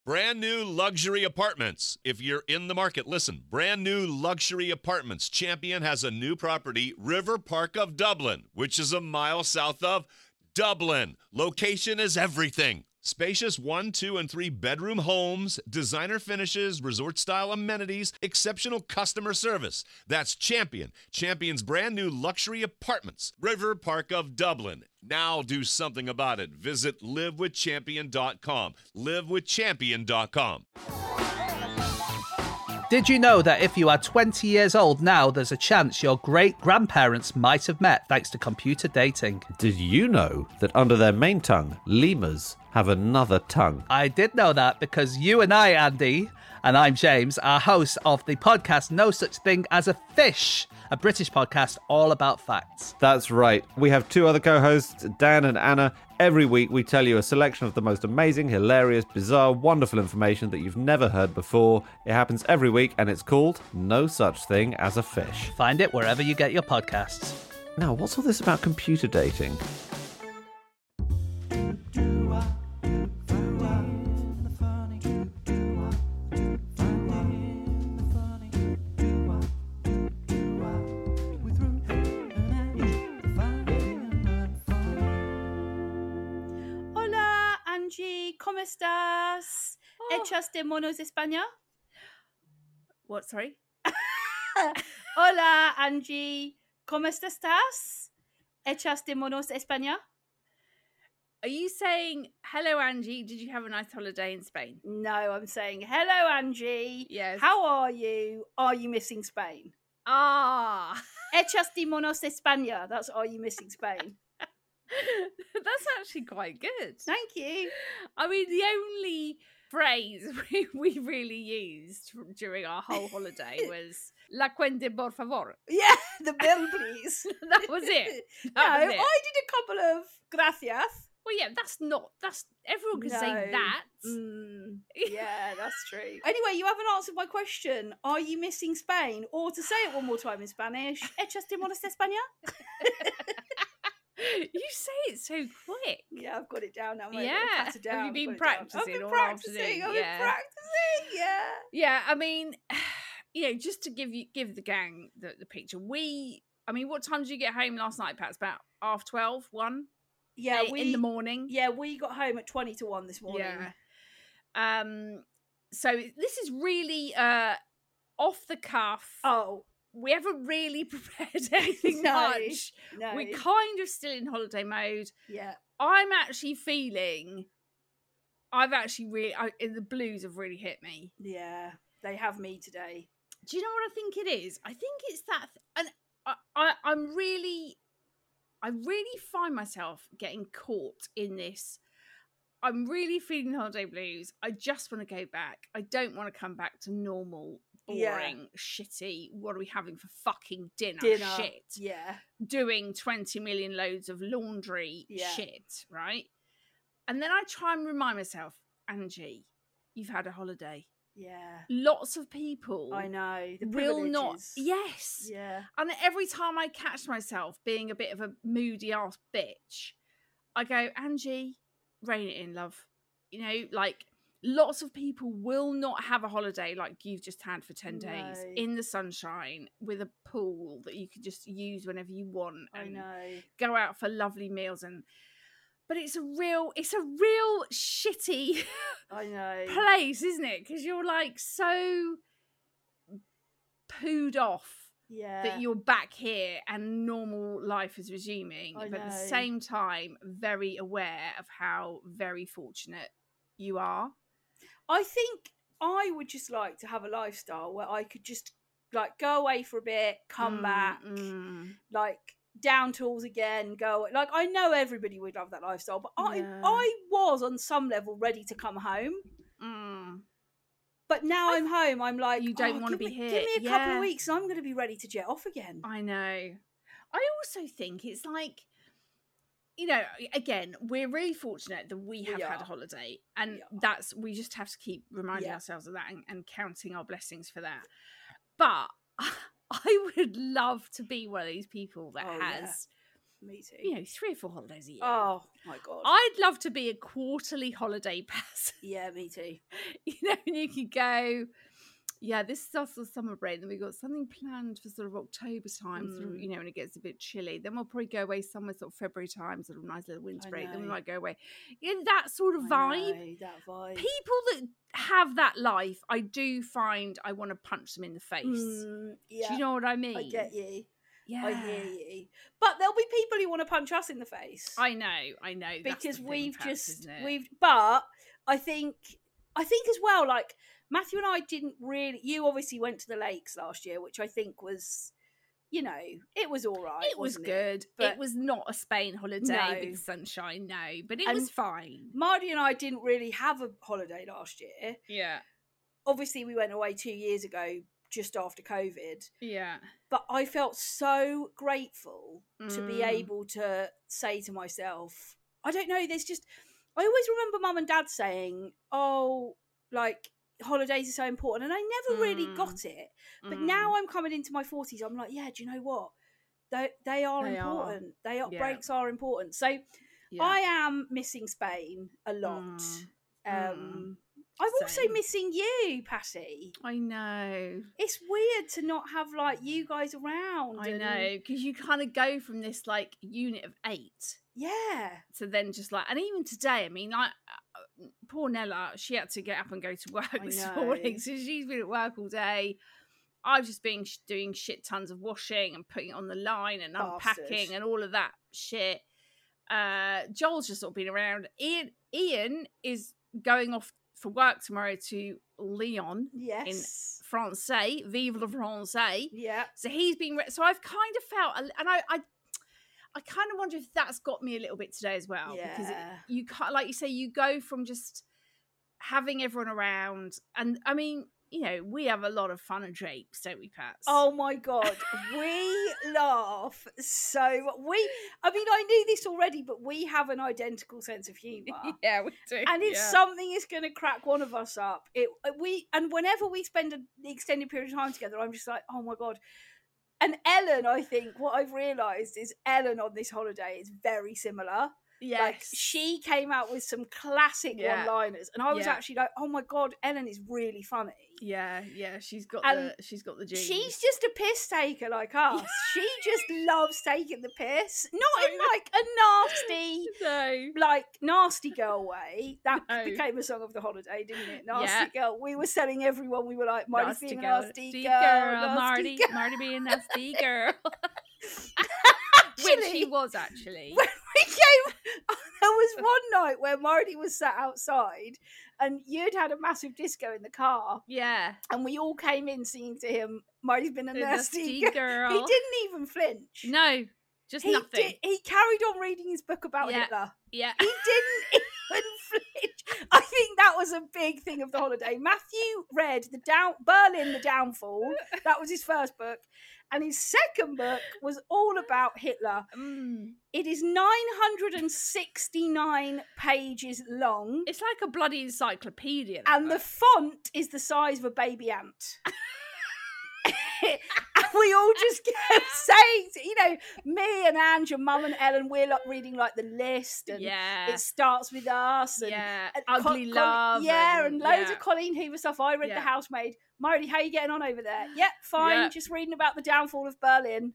Brand new luxury apartments. If you're in the market, listen. Brand new luxury apartments. Champion has a new property, River Park of Dublin, which is a mile south of Dublin. Location is everything. Spacious 1, 2, and 3 bedroom homes, designer finishes, resort-style amenities, exceptional customer service. That's Champion. Champion's brand new luxury apartments, River Park of Dublin. Now do something about it. Visit livewithchampion.com. livewithchampion.com. Did you know that if you are 20 years old now, there's a chance your great-grandparents might have met thanks to computer dating? Did you know that under their main tongue, lemurs have another tongue? I did know that because you and I, Andy, and I'm James, are hosts of the podcast No Such Thing as a Fish, a British podcast all about facts. That's right. We have 2 other co-hosts, Dan and Anna. Every week we tell you a selection of the most amazing, hilarious, bizarre, wonderful information that you've never heard before. It happens every week and it's called No Such Thing as a Fish. Find it wherever you get your podcasts. Now, what's all this about computer dating? ¿Cómo estás? ¿Echas de monos España? What, sorry? Hola, Angie. ¿Cómo estás? ¿Echas de monos España? Are you saying, hello, Angie, did you have a nice holiday in Spain? No, I'm saying, hello, Angie. Yes. How are you? Are you missing Spain? Ah. ¿Echas de monos España? That's are you missing Spain? That's actually quite good. Thank you. I mean, the only phrase we really used during our whole holiday was "La cuente por favor." Yeah, the bill, please. That was it. I did a couple of gracias. Well, yeah, that's everyone can say that. Yeah, that's true. Anyway, you haven't answered my question. Are you missing Spain? Or to say it one more time in Spanish, ¿Echas de monos España? You say it so quick. Yeah, I've got it down now. Yeah. Have you been practicing? I've been all practicing. afternoon? I've been practicing. Yeah. Yeah, I mean, just to give the gang the picture. What time did you get home last night, Pat? It's about 12:30, 1? Yeah, in the morning. Yeah, we got home at 20 to 1 this morning. Yeah. So this is really off the cuff. Oh. We haven't really prepared anything much. No. We're kind of still in holiday mode. Yeah. I'm actually feeling the blues have really hit me. Yeah, they have me today. Do you know what I think it is? I think it's that, and I really find myself getting caught in this. I'm really feeling the holiday blues. I just want to go back. I don't want to come back to normal, boring, shitty. What are we having for fucking dinner? Shit. Yeah. Doing 20 million loads of laundry shit, right? And then I try and remind myself, Angie, you've had a holiday. Yeah. Lots of people I know. The will not. privileges. Yes. Yeah. And every time I catch myself being a bit of a moody ass bitch, I go, Angie, rein it in, love. You know, like lots of people will not have a holiday like you've just had for 10 days in the sunshine with a pool that you could just use whenever you want. And go out for lovely meals but it's a real shitty place, isn't it? Because you're like so pooed off that you're back here and normal life is resuming, but at the same time very aware of how very fortunate you are. I think I would just like to have a lifestyle where I could just like go away for a bit, come back, like down tools again, go like I know everybody would love that lifestyle, but I was on some level ready to come home. But now I'm home, I'm like, you don't want to be here. Give me a couple of weeks and I'm going to be ready to jet off again. I know. I also think it's like, you know, again, we're really fortunate that we have had a holiday, and we just have to keep reminding ourselves of that and counting our blessings for that. But I would love to be one of these people that has Me too. 3 or 4 holidays a year. Oh my God. I'd love to be a quarterly holiday person. Yeah, me too. And you could go, this is our sort of summer break. Then we've got something planned for sort of October time, sort of, when it gets a bit chilly. Then we'll probably go away somewhere sort of February time, sort of nice little winter break. Then we might go away. That sort of vibe. That vibe. People that have that life, I do find I want to punch them in the face. Do you know what I mean? I get you. Yeah. I hear you. But there'll be people who want to punch us in the face. I know. Because but I think as well, like, Matthew and I didn't really, you obviously went to the lakes last year, which I think was, it was all right. It was good. But it was not a Spain holiday with sunshine, but it was fine. Marty and I didn't really have a holiday last year. Yeah. Obviously, we went away 2 years ago, just after COVID. Yeah. But I felt so grateful to be able to say to myself, I don't know, I always remember Mum and Dad saying, oh, like, holidays are so important, and I never really got it. But now I'm coming into my 40s, I'm like, yeah, do you know what? They are important. Breaks are important. So I am missing Spain a lot. I'm also missing you, Patty. I know. It's weird to not have, like, you guys around. I know, because you kind of go from this, like, unit of 8. Yeah. So then just, like, and even today, I mean, like, poor Nella, she had to get up and go to work this morning. So she's been at work all day. I've just been doing shit tons of washing and putting it on the line and unpacking and all of that shit. Joel's just sort of been around. Ian is going off for work tomorrow to Lyon in Francais, Vive le Francais. Yeah. So he's been, so I've kind of felt, and I kind of wonder if that's got me a little bit today as well. Yeah. Because you can't, like you say, you go from just having everyone around, and I mean, we have a lot of fun at Drapes, don't we, Pats? Oh my God, we laugh so. I knew this already, but we have an identical sense of humour. Yeah, we do. And if something is going to crack one of us up, and whenever we spend an extended period of time together, I'm just like, oh my God. And Ellen, I think what I've realised is Ellen on this holiday is very similar. Yes. Like, she came out with some classic one-liners, and I was actually like, "Oh my God, Ellen is really funny." Yeah, she's got the genes. She's just a piss taker like us. She just loves taking the piss, not in like a nasty girl way. That became a song of the holiday, didn't it? Nasty girl. We were telling everyone, we were like, Marty being a nasty girl, Marty being a nasty girl. Which he was actually. When we came, there was one night where Marty was sat outside and you'd had a massive disco in the car. Yeah. And we all came in singing to him, Marty's been a nasty girl. He didn't even flinch. No, just nothing. He carried on reading his book about Hitler. Yeah. He didn't even flinch. I think that was a big thing of the holiday. Matthew read Berlin, the Downfall. That was his first book. And his second book was all about Hitler. It is 969 pages long. It's like a bloody encyclopedia. And the font is the size of a baby ant. And we all just kept saying, me and Ange and Mum and Ellen, we're like reading like the list, and it starts with us, and Ugly Love, and loads of Colleen Hoover stuff. I read The Housemaid. Marty, how are you getting on over there? Yep, fine. Just reading about the downfall of Berlin.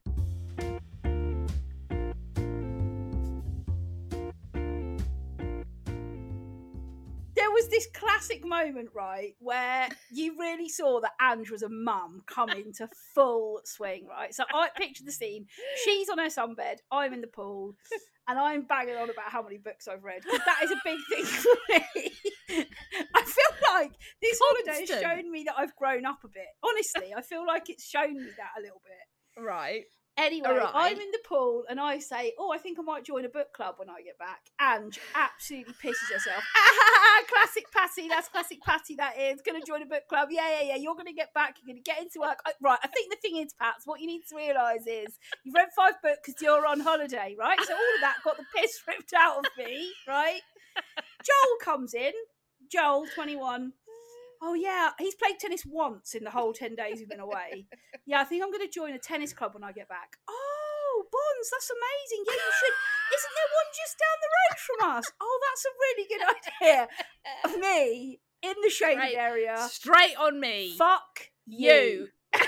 There was this classic moment, right, where you really saw that Ange was a mum come into full swing, right? So I pictured the scene. She's on her sunbed, I'm in the pool, and I'm banging on about how many books I've read, because that is a big thing for me. I feel like this holiday has shown me that I've grown up a bit. Honestly, I feel like it's shown me that a little bit. Right. Anyway, I'm in the pool and I say, I think I might join a book club when I get back. Ange absolutely pisses herself. Classic Patty, that's classic Patty, that is. Going to join a book club. Yeah. You're going to get back. You're going to get into work. Right, I think the thing is, Pats, what you need to realise is you've read 5 books because you're on holiday, right? So all of that got the piss ripped out of me, right? Joel comes in. Joel, 21. Oh, yeah, he's played tennis once in the whole 10 days we've been away. Yeah, I think I'm going to join a tennis club when I get back. Oh, oh, Bonds, that's amazing. Yeah, you should. Isn't there one just down the road from us? Oh, that's a really good idea. Of me in the shaded area. Straight on me. Fuck you.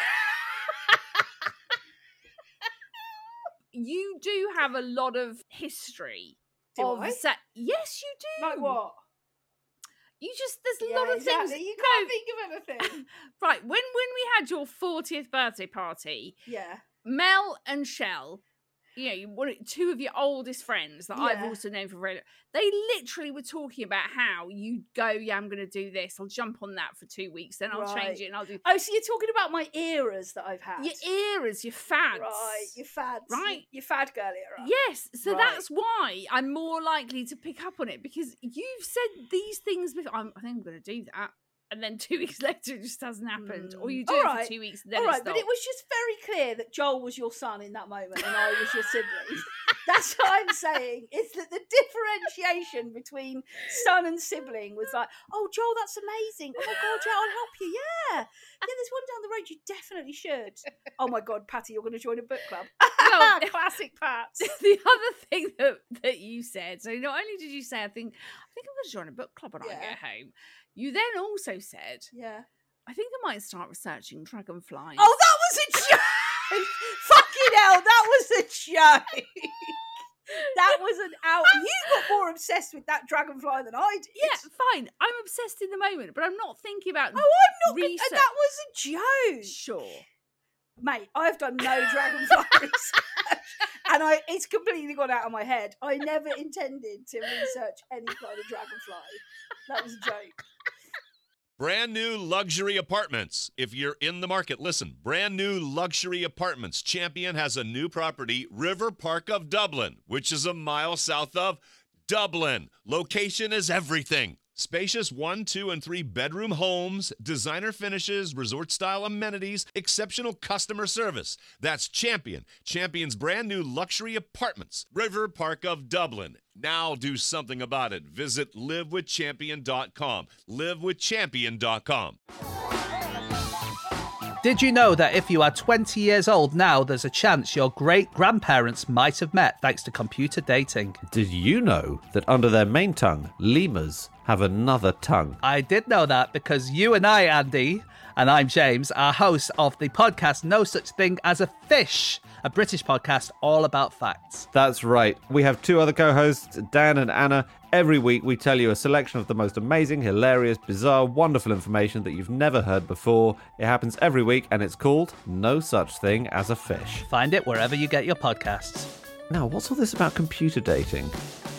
You do have a lot of history. Do I? Yes, you do. Like what? You just, there's a lot of things. You can't think of anything. Right, when we had your 40th birthday party, Yeah. Mel and Shell, you know, two of your oldest friends that I've Yeah. also known for very long, they literally were talking about how you go, yeah, I'm going to do this. I'll jump on that for 2 weeks, then I'll change it and I'll do. Oh, so you're talking about my eras that I've had? Your eras, your fads. Right, your fads. Right. Your fad girl era. Yes, so Right. that's why I'm more likely to pick up on it, because you've said these things before. I think I'm going to do that. And then 2 weeks later, it just hasn't happened. Or you do All it right. for 2 weeks and then All it right, stops. but it was just very clear that Joel was your son in that moment and I was your sibling. That's what I'm saying. Is that the differentiation between son and sibling was like, oh, Joel, that's amazing. Oh, my God, Joel, I'll help you. Yeah. Yeah, there's one down the road. You definitely should. Oh, my God, Patty, you're going to join a book club. Well, Classic Pats. The other thing that you said, so not only did you say, I think I'm going to join a book club when I get home, you then also said, Yeah. I think I might start researching dragonflies. Oh, that was a joke. Fucking hell, that was a joke. That was an out. You got more obsessed with that dragonfly than I did. Yeah, fine. I'm obsessed in the moment, but I'm not thinking about. Oh, I'm not. research. That was a joke. Sure. Mate, I've done no dragonfly research, and it's completely gone out of my head. I never intended to research any kind of dragonfly. That was a joke. Brand new luxury apartments. If you're in the market, listen. Brand new luxury apartments. Champion has a new property, River Park of Dublin, which is a mile south of Dublin. Location is everything. Spacious 1, 2, and 3 bedroom homes, designer finishes, resort-style amenities, exceptional customer service. That's Champion. Champion's brand new luxury apartments, River Park of Dublin. Now do something about it. Visit livewithchampion.com. Livewithchampion.com. Did you know that if you are 20 years old now, there's a chance your great-grandparents might have met thanks to computer dating? Did you know that under their main tongue, lemurs have another tongue? I did know that because you and I, Andy, and I'm James, are hosts of the podcast No Such Thing as a Fish, a British podcast all about facts. That's right. We have two other co-hosts, Dan and Anna. Every week we tell you a selection of the most amazing, hilarious, bizarre, wonderful information that you've never heard before. It happens every week and it's called No Such Thing as a Fish. Find it wherever you get your podcasts. Now, what's all this about computer dating?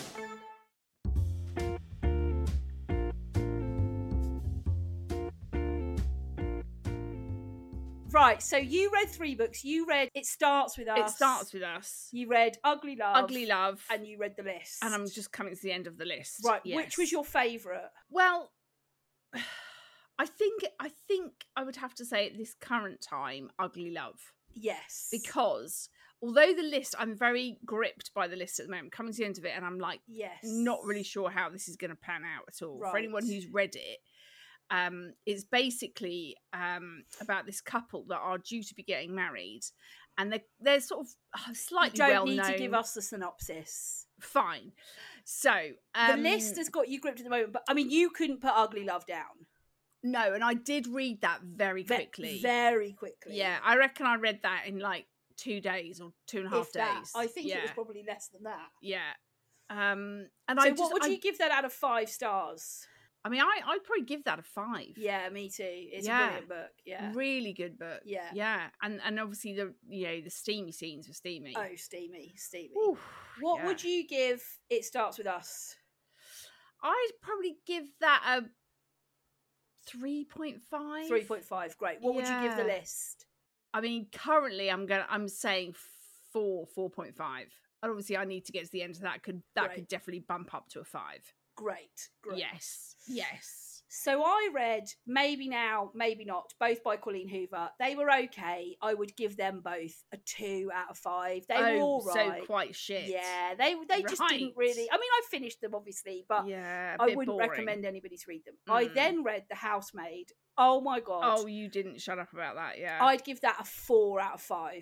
Right, so you read 3 books. You read It Starts With Us. It Starts With Us. You read Ugly Love. Ugly Love. And you read The List. And I'm just coming to the end of the list. Right, yes. which was your favourite? Well, I think I would have to say at this current time, Ugly Love. Yes. Because although the list, I'm very gripped by the list at the moment, coming to the end of it, and I'm like, yes, not really sure how this is going to pan out at all. Right. For anyone who's read it, it's basically about this couple that are due to be getting married, and they're sort of slightly well known. You don't need to give us the synopsis. Fine. So the list has got you gripped at the moment, but I mean, you couldn't put Ugly Love down. No, and I did read that very quickly. Very quickly. Yeah, I reckon I read that in like 2 days or 2.5 days. That. I think it was probably less than that. Yeah. And so what would you give that out of 5 stars? I mean, I'd probably give that a 5. Yeah, me too. It's a brilliant book. Yeah, really good book. Yeah, yeah, and obviously the steamy scenes were steamy. Oh, steamy. Oof, what would you give It Starts With Us? I'd probably give that a 3.5. 3.5. Great. What would you give The List? I mean, currently I'm saying 4.5. And obviously, I need to get to the end of that. Could definitely bump up to a 5. Great. Yes. So I read Maybe Now, Maybe Not, both by Colleen Hoover. They were okay. I would give them both a 2 out of 5. They were all right. So quite shit. Yeah, they just didn't really. I mean, I finished them obviously, but I wouldn't recommend anybody to read them. I then read The Housemaid. Oh my God. Oh, you didn't shut up about that, yeah. I'd give that a 4 out of 5.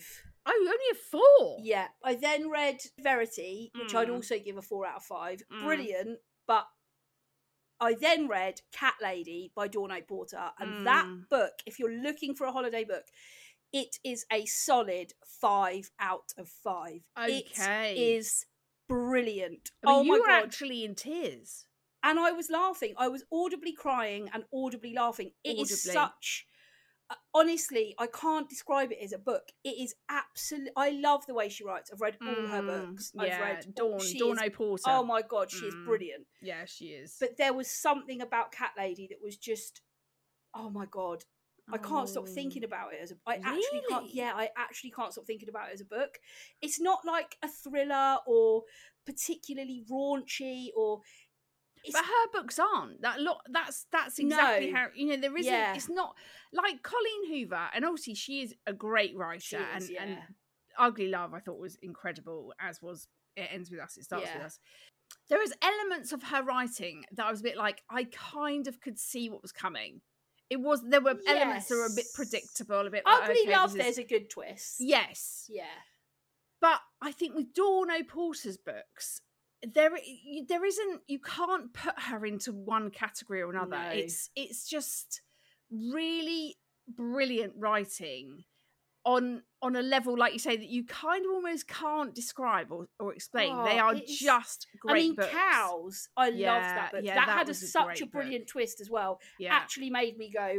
Oh, only a 4? Yeah. I then read Verity, which I'd also give a 4 out of 5. Brilliant, but I then read Cat Lady by Dawn Porter, and that book, if you're looking for a holiday book, it is a solid 5 out of 5. Okay. It is brilliant. I mean, my you were God. actually in tears. And I was laughing. I was audibly crying and audibly laughing. It is such... honestly, I can't describe it as a book. It is absolutely... I love the way she writes. I've read all her books. Yeah, I've read... Dawn Porter. Oh my God, she is brilliant. Yeah, she is. But there was something about Cat Lady that was just... Oh my God. I can't stop thinking about it as a... I actually can't stop thinking about it as a book. It's not like a thriller or particularly raunchy or... But her books aren't that lot. That's exactly how, you know, there isn't. Yeah. It's not like Colleen Hoover, and obviously she is a great writer. And Ugly Love, I thought, was incredible. As was It Ends With Us, It Starts With Us. There is elements of her writing that I was a bit like, I kind of could see what was coming. There were elements that were a bit predictable, a bit Ugly like, Love. There's a good twist. Yes. Yeah. But I think with Dawn Porter's books, there isn't, you can't put her into one category or another. No. It's just really brilliant writing on a level, like you say, that you kind of almost can't describe or explain. They are just great books. Cows. I loved that book. That had such a brilliant twist as well. Actually made me go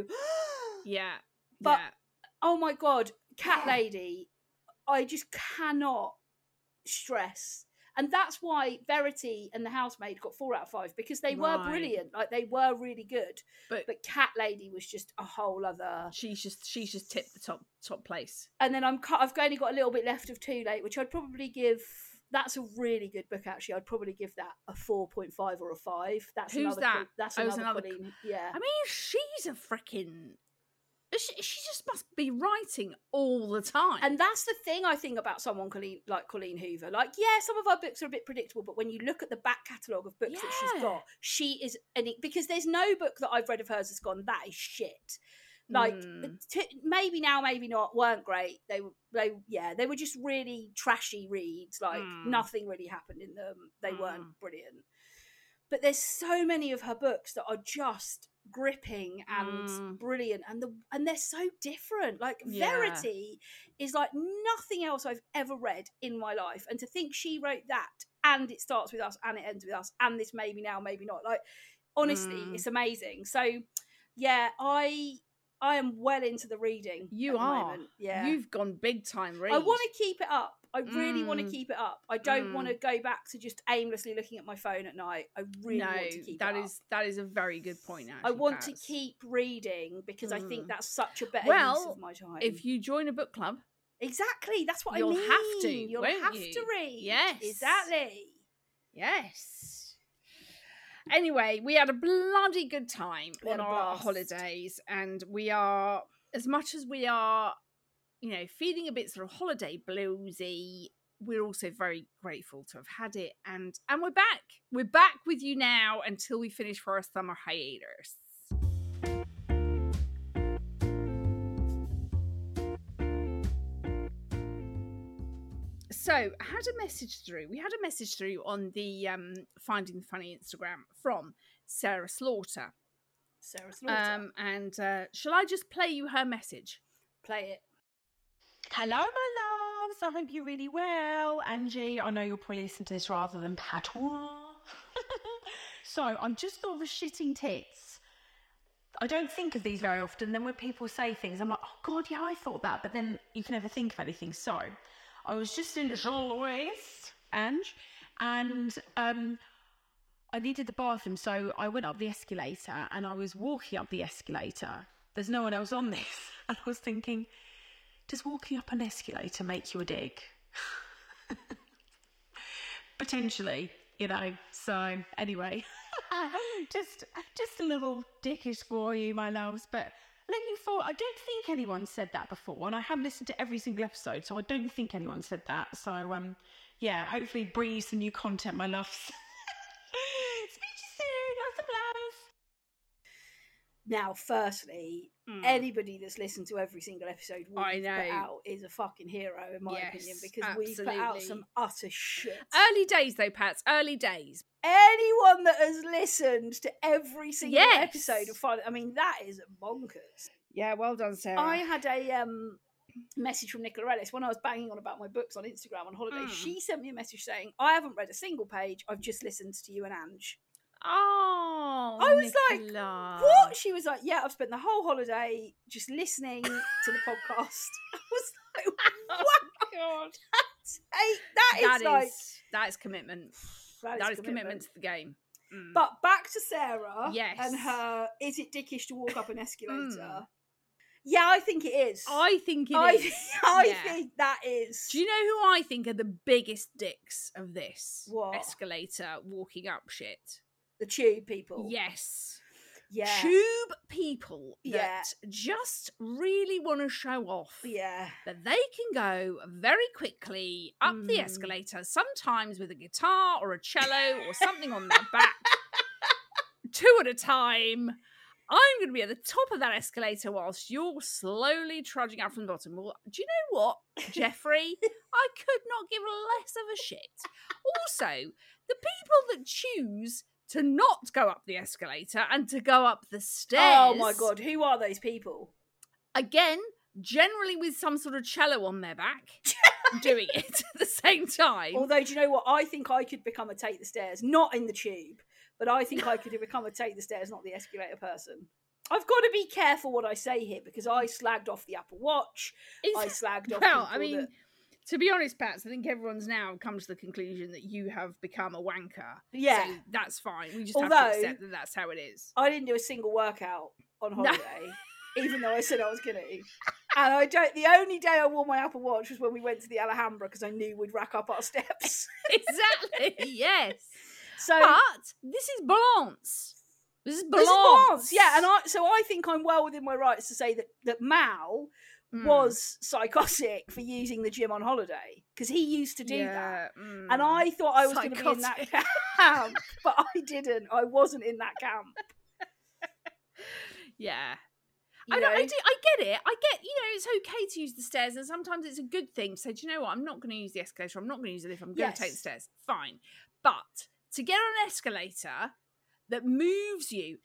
but oh my God, Cat Lady, I just cannot stress. And that's why Verity and The Housemaid got 4 out of 5, because they were brilliant. Like, they were really good. But Cat Lady was just a whole other... She's just tipped the top place. And then I've only got a little bit left of Too Late, which I'd probably give... That's a really good book, actually. I'd probably give that a 4.5 or a 5. Who's that? That's another Colleen. Yeah. I mean, she's a freaking... She just must be writing all the time. And that's the thing I think about someone like Colleen Hoover. Like, yeah, some of her books are a bit predictable, but when you look at the back catalogue of books that she's got, she is... because there's no book that I've read of hers that's gone, that is shit. Like, maybe now, maybe not, weren't great. They were just really trashy reads. Like, nothing really happened in them. They weren't brilliant. But there's so many of her books that are just gripping and brilliant, and they're so different. Like, Verity is like nothing else I've ever read in my life, and to think she wrote that, and It Starts With Us, and It Ends With Us, and this Maybe Now, Maybe Not. Like, honestly, it's amazing. So yeah, I am well into the reading. You are. Yeah, you've gone big time read. I want to keep it up. I really want to keep it up. I don't want to go back to just aimlessly looking at my phone at night. I really want to keep it up. That is a very good point, actually. I want to keep reading because I think that's such a better use of my time. If you join a book club... Exactly, that's what I mean. You'll have to read. Yes. Exactly. Yes. Anyway, we had a bloody good time on our holidays, and we are, as much as we are, you know, feeling a bit sort of holiday bluesy, we're also very grateful to have had it, and we're back. We're back with you now until we finish for our summer hiatus. So, I had a message through. We had a message through on the Finding the Funny Instagram from Sarah Slaughter. And shall I just play you her message? Play it. Hello, my loves. I hope you're really well. Angie, I know you'll probably listen to this rather than patois. So, I'm just sort of shitting tits. I don't think of these very often. Then when people say things, I'm like, oh, God, yeah, I thought that. But then you can never think of anything. So, I was just in Louise, Ange, and I needed the bathroom. So, I went up the escalator and I was walking up the escalator. There's no one else on this. And I was thinking... Does walking up an escalator make you a dick? Potentially, you know. So, anyway, just a little dickish for you, my loves. But looking forward, I don't think anyone said that before, and I have listened to every single episode, so I don't think anyone said that. So, yeah, hopefully bring you some new content, my loves. Speak to you soon. Lots of love. Now, firstly, anybody that's listened to every single episode we've put out is a fucking hero, in my opinion, because we've put out some utter shit. Early days, though, Pats. Early days. Anyone that has listened to every single episode of Fun, I mean, that is bonkers. Yeah, well done, Sarah. I had a message from Nicola Ellis when I was banging on about my books on Instagram on holiday. She sent me a message saying, I haven't read a single page. I've just listened to you and Ange. Oh, I was Nicola. like, what? She was like, yeah, I've spent the whole holiday just listening to the podcast. I was like, what? Oh, God. That is commitment. That is commitment to the game. But back to Sarah and her, is it dickish to walk up an escalator? Yeah, I think it is. I think it is. I think that is. Do you know who I think are the biggest dicks of this escalator walking up shit? The tube people. Yes. Yeah. Tube people that just really want to show off that they can go very quickly up the escalator, sometimes with a guitar or a cello or something on their back, 2 at a time. I'm going to be at the top of that escalator whilst you're slowly trudging out from the bottom. Well, do you know what, Jeffrey? I could not give less of a shit. Also, the people that choose to not go up the escalator and to go up the stairs. Oh my God, who are those people? Again, generally with some sort of cello on their back, doing it at the same time. Although, do you know what? I think I could become a take the stairs, not in the tube, but I think I could become a take the stairs, not the escalator person. I've got to be careful what I say here because I slagged off the Apple Watch. I slagged off. Well, I mean, to be honest, Pats, I think everyone's now come to the conclusion that you have become a wanker. Yeah. So that's fine. We just have to accept that that's how it is. I didn't do a single workout on holiday, even though I said I was going to. And the only day I wore my Apple Watch was when we went to the Alhambra because I knew we'd rack up our steps. Exactly, yes. So, but this is balance. This is balance. Yeah, and I think I'm well within my rights to say that Mal was psychotic for using the gym on holiday because he used to do that, and I thought I was going to be in that camp, but I didn't. I wasn't in that camp. Yeah. I get it. I get, it's okay to use the stairs, and sometimes it's a good thing to say, do you know what? I'm not going to use the escalator. I'm not going to use it if I'm going to take the stairs. Fine. But to get on an escalator that moves you,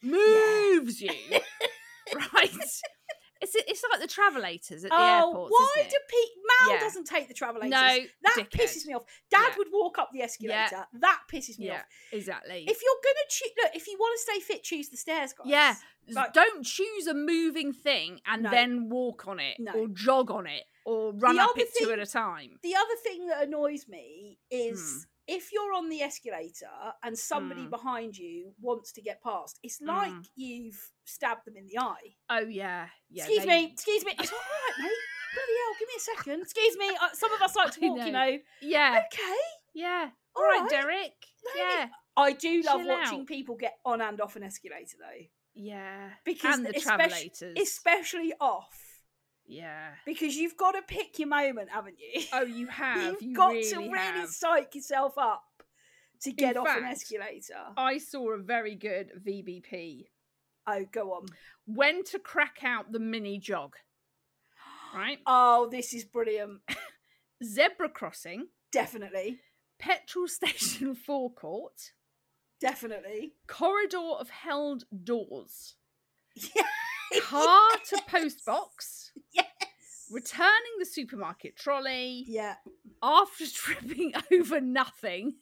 right? It's like the travelators at the airports. Why isn't it? do Mal doesn't take the travelators? No, that pisses me off. Dad would walk up the escalator. Yeah. That pisses me off. Exactly. If you're gonna if you want to stay fit, choose the stairs, guys. Yeah. Like, don't choose a moving thing and then walk on it or jog on it or run up it 2 at a time. The other thing that annoys me is if you're on the escalator and somebody behind you wants to get past, it's like you've stabbed them in the eye. Oh, yeah. Excuse me. It's all right, mate. Bloody hell, give me a second. Excuse me. Some of us like to walk, Yeah. Okay. Yeah. All right, Derek. Yeah. I do love watching people get on and off an escalator, though. Yeah. Because and the travelators. Especially off. Yeah. Because you've got to pick your moment, haven't you? Oh, you have. You've got to really psych yourself up to get off an escalator. I saw a very good VBP. Oh, go on. When to crack out the mini jog. Right? Oh, this is brilliant. Zebra crossing. Definitely. Petrol station forecourt. Definitely. Corridor of held doors. Yeah. Car to post box. Yes. Returning the supermarket trolley. Yeah. After tripping over nothing.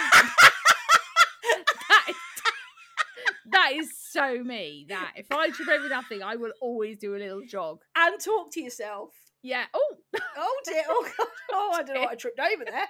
That is so me. That if I trip over nothing, I will always do a little jog and talk to yourself. Yeah. Oh dear. Oh God. Oh, I don't know what I tripped over there.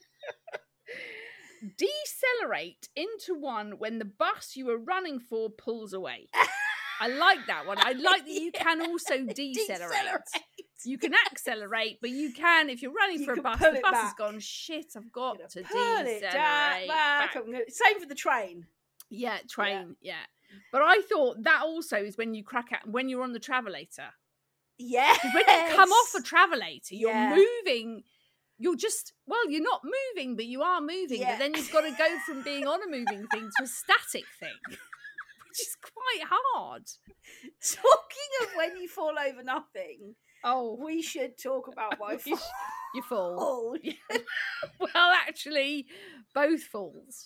Decelerate into one when the bus you were running for pulls away. I like that one. I like that you can also decelerate. You can accelerate, but you can, if you're running for a bus, the bus has gone, shit, I've got to decelerate. Back. Same for the train. Yeah, train, yeah. But I thought that also is when you crack out, when you're on the travelator. Yeah. When you come off a travelator, you're moving. You're just, you're not moving, but you are moving. Yeah. But then you've got to go from being on a moving thing to a static thing, which is quite hard. Talking of when you fall over nothing, Oh, we should talk about my fall. you fall. Oh, Well, actually, both falls.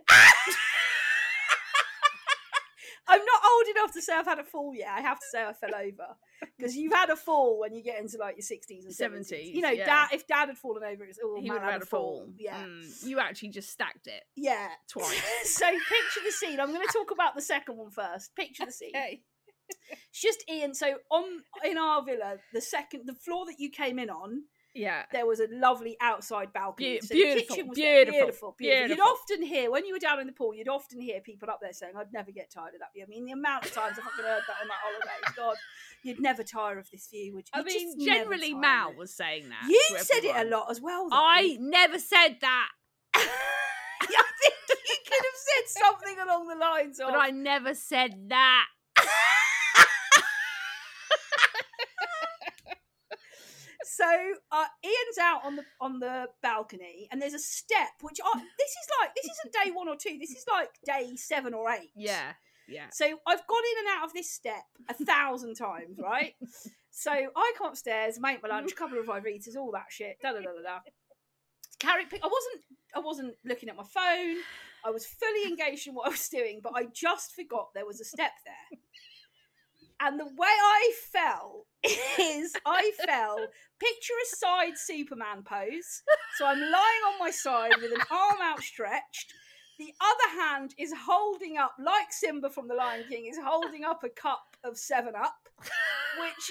I'm not old enough to say I've had a fall yet. I have to say I fell over, because you've had a fall when you get into like your 60s and 70s. You know, yeah. if Dad had fallen over, it's He would have had a fall. Yeah, You actually just stacked it. yeah, Twice. So picture the scene. I'm going to talk about the second one first. Picture the scene. Okay. It's just Ian. So in our villa, the floor that you came in on, Yeah. there was a lovely outside balcony. So Beautiful, the kitchen was there. beautiful. You'd often hear, when you were down in the pool, you'd often hear people up there saying, I'd never get tired of that view. I mean, the amount of times I've fucking heard that on that holiday, God, you'd never tire of this view, would you? I mean, generally Mal was saying that. You to said it a everyone. lot as well, though. I never said that, I think you could have said something along the lines of... but I never said that. So Ian's out on the balcony, and there's a step which this isn't day 1 or 2. This is like day 7 or 8. Yeah. So I've gone in and out of this step 1,000 times, right? So I come upstairs, make my lunch, couple of Vivitas, all that shit. Da da da da da. I wasn't looking at my phone. I was fully engaged in what I was doing, but I just forgot there was a step there. And the way I fell is picture a side Superman pose. So I'm lying on my side with an arm outstretched. The other hand is holding up, like Simba from The Lion King, is holding up a cup of 7-Up, which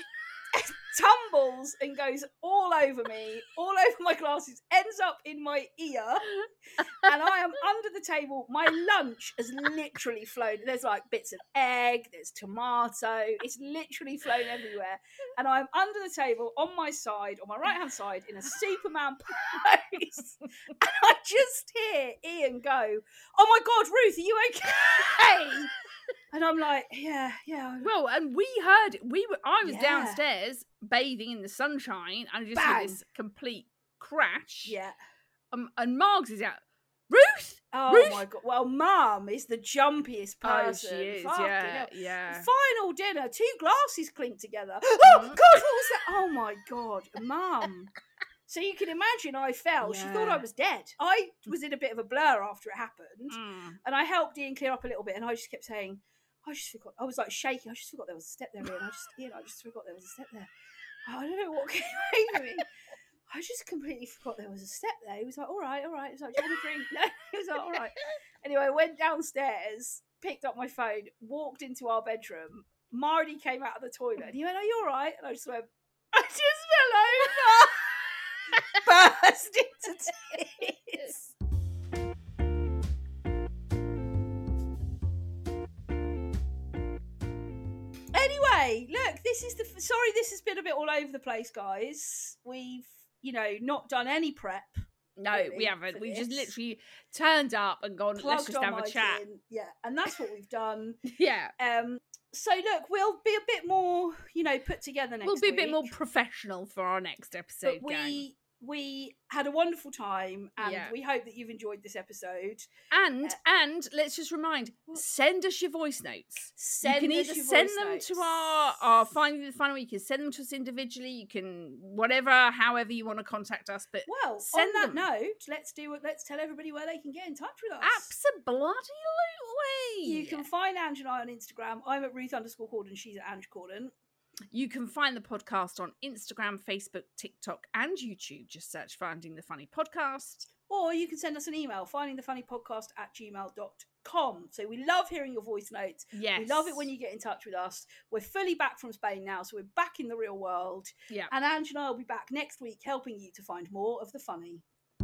tumbles and goes all over me, all over my glasses, ends up in my ear, and I am under the table. My lunch has literally flown. There's like bits of egg, there's tomato, it's literally flown everywhere, and I'm under the table on my side, on my right hand side, in a Superman pose, and I just hear Ian go, "Oh my God, Ruth, are you okay?" And I'm like, yeah. Well, and we heard it. I was Yeah. downstairs bathing in the sunshine, and I just heard Bang. this complete crash. Yeah. And Margs is out. Ruth. Oh Ruth? my God. Well, Mum is the jumpiest Oh, person. she is. Fucking Yeah, hell. yeah. Final dinner, 2 glasses clinked together. Oh God, what was that? Oh my God, Mum. So you can imagine I fell. She thought I Yeah. was dead. I was in a bit of a blur after it happened. Mm. And I helped Ian clear up a little bit, and I just kept saying, I just forgot. I was like shaking. I just forgot there was a step there, Ian. I just forgot there was a step there. I don't know what came over me. I just completely forgot there was a step there. He was like, all right. He was like, do you want a drink? No, he was like, all right. Anyway, I went downstairs, picked up my phone, walked into our bedroom. Marty came out of the toilet, and he went, are you all right? And I just went, I just fell over. Burst into tears. Anyway, look, this has been a bit all over the place, guys. We've, not done any prep. No, Really, we haven't. for We just this. literally turned up and gone, let's Plugged just our have a mic chat. in. Yeah, and that's what we've done. Yeah. So look, we'll be a bit more, put together next We'll be a bit week, more professional for our next episode, But gang. we had a wonderful time, and Yeah. we hope that you've enjoyed this episode. And let's just remind, send us your voice notes. Send you can us either your send voice them notes. to our Finding the Funny. You can send them to us individually. You can however you want to contact us. But Well, send on that them. note, let's tell everybody where they can get in touch with us. Absolutely. You can find Ange and I on Instagram. I'm at Ruth_Corden. She's at Ange Corden. You can find the podcast on Instagram, Facebook, TikTok, and YouTube. Just search Finding the Funny Podcast. Or you can send us an email, findingthefunnypodcast@gmail.com. So we love hearing your voice notes. Yes. We love it when you get in touch with us. We're fully back from Spain now, so we're back in the real world. Yeah. And Ange and I will be back next week helping you to find more of the funny.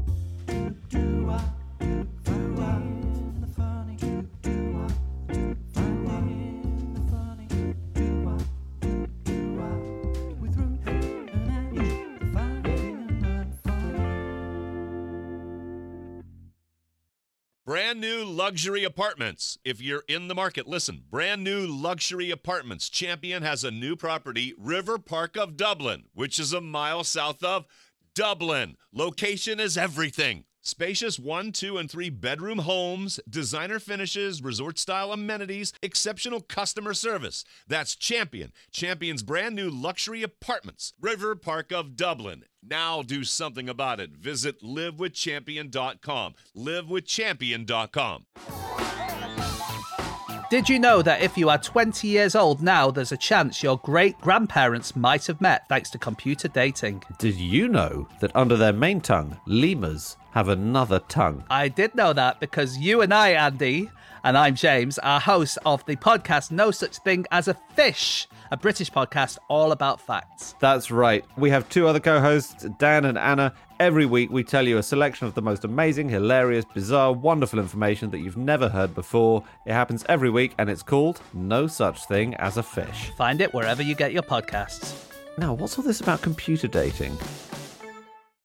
Brand new luxury apartments. If you're in the market, listen. Brand new luxury apartments. Champion has a new property, River Park of Dublin, which is a mile south of Dublin. Location is everything. Spacious 1, 2, and 3 bedroom homes, designer finishes, resort-style amenities, exceptional customer service. That's Champion. Champion's brand new luxury apartments. River Park of Dublin. Now do something about it. Visit livewithchampion.com. livewithchampion.com. Did you know that if you are 20 years old now, there's a chance your great-grandparents might have met thanks to computer dating? Did you know that under their main tongue, lemurs have another tongue? I did know that because you and I, Andy, and I'm James, are hosts of the podcast No Such Thing as a Fish, a British podcast all about facts. That's right. We have two other co-hosts, Dan and Anna. Every week we tell you a selection of the most amazing, hilarious, bizarre, wonderful information that you've never heard before. It happens every week and it's called No Such Thing as a Fish. Find it wherever you get your podcasts. Now, what's all this about computer dating?